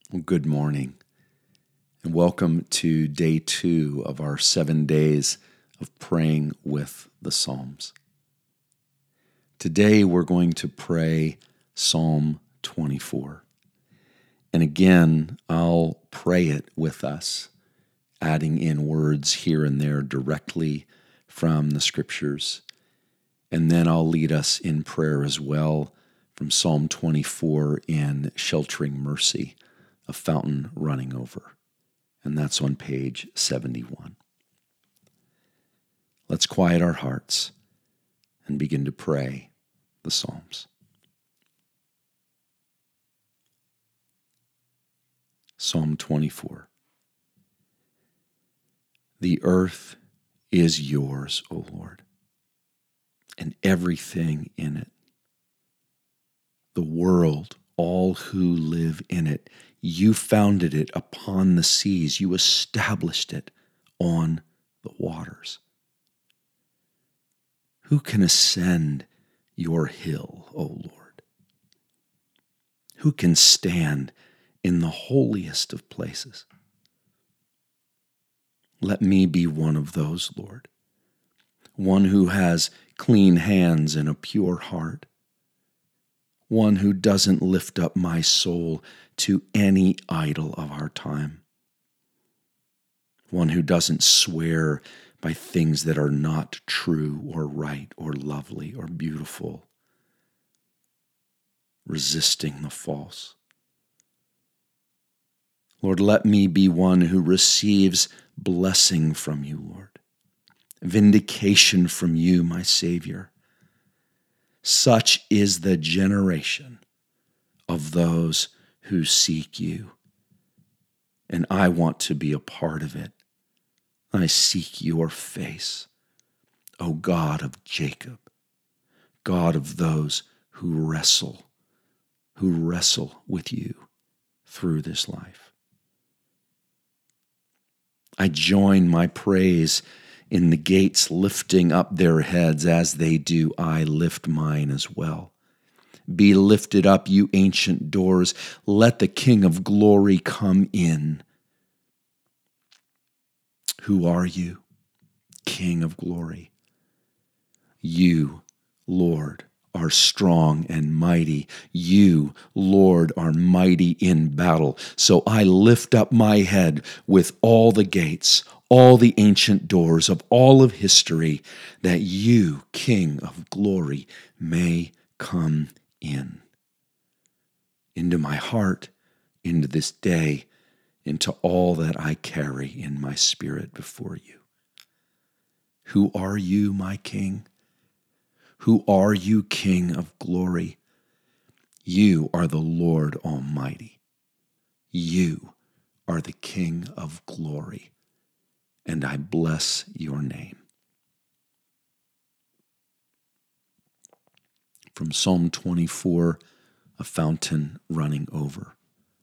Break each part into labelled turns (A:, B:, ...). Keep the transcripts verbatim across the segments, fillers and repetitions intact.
A: Well, good morning, and welcome to day two of our seven days of praying with the Psalms. Today we're going to pray Psalm twenty-four. And again, I'll pray it with us, adding in words here and there directly from the scriptures. And then I'll lead us in prayer as well from Psalm twenty-four in Sheltering Mercy, a fountain running over. And that's on page seventy-one. Let's quiet our hearts and begin to pray the Psalms. Psalm twenty-four. The earth is yours, O Lord, and everything in it. The world, all who live in it. You founded it upon the seas. You established it on the waters. Who can ascend your hill, O Lord? Who can stand in the holiest of places? Let me be one of those, Lord, one who has clean hands and a pure heart, one who doesn't lift up my soul to any idol of our time, one who doesn't swear by things that are not true or right or lovely or beautiful, resisting the false. Lord, let me be one who receives blessing from you, Lord, vindication from you, my Savior. Such is the generation of those who seek you, and I want to be a part of it. I seek your face, O God of Jacob, God of those who wrestle, who wrestle with you through this life. I join my praise in the gates lifting up their heads. As they do, I lift mine as well. Be lifted up, you ancient doors. Let the King of glory come in. Who are you, King of glory? You, Lord, are strong and mighty. You, Lord, are mighty in battle. So I lift up my head with all the gates, all the ancient doors of all of history, that you, King of glory, may come in. Into my heart, into this day, into all that I carry in my spirit before you. Who are you, my King? Who are you, King of glory? You are the Lord Almighty. You are the King of glory, and I bless your name. From Psalm twenty-four, a fountain running over.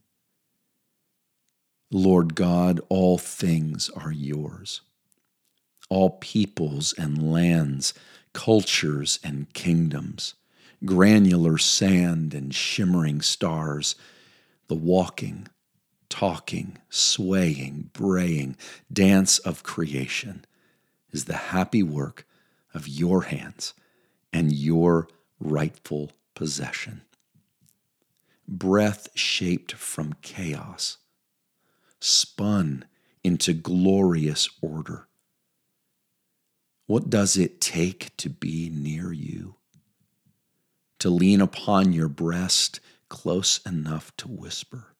A: Lord God, all things are yours. All peoples and lands, cultures and kingdoms, granular sand and shimmering stars, the walking, talking, swaying, braying dance of creation is the happy work of your hands and your rightful possession. Breath shaped from chaos, spun into glorious order. What does it take to be near you? To lean upon your breast close enough to whisper.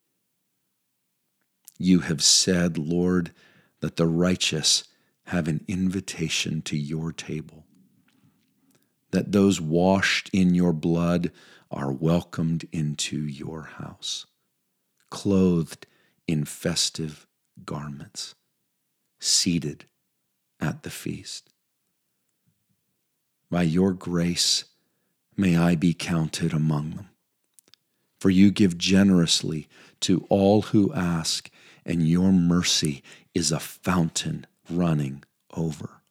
A: You have said, Lord, that the righteous have an invitation to your table, that those washed in your blood are welcomed into your house, clothed in festive garments, seated at the feast. By your grace, may I be counted among them. For you give generously to all who ask, and your mercy is a fountain running over.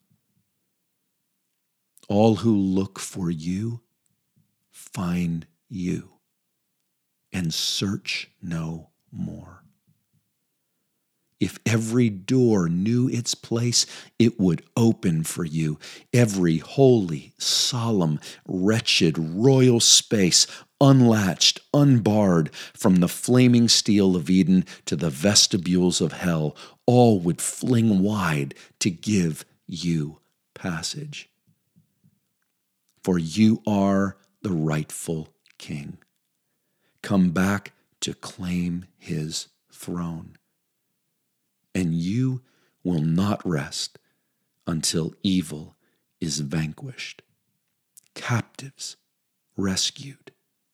A: All who look for you find you, and search no more. If every door knew its place, it would open for you. Every holy, solemn, wretched, royal space, unlatched, unbarred, from the flaming steel of Eden to the vestibules of hell, all would fling wide to give you passage. For you are the rightful king, come back to claim his throne. And you will not rest until evil is vanquished, captives rescued,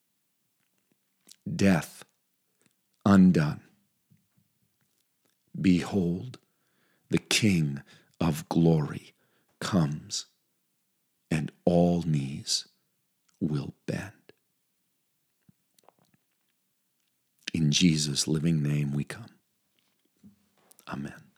A: death undone. Behold, the King of glory comes, and all knees will bend. In Jesus' living name we come. Amen.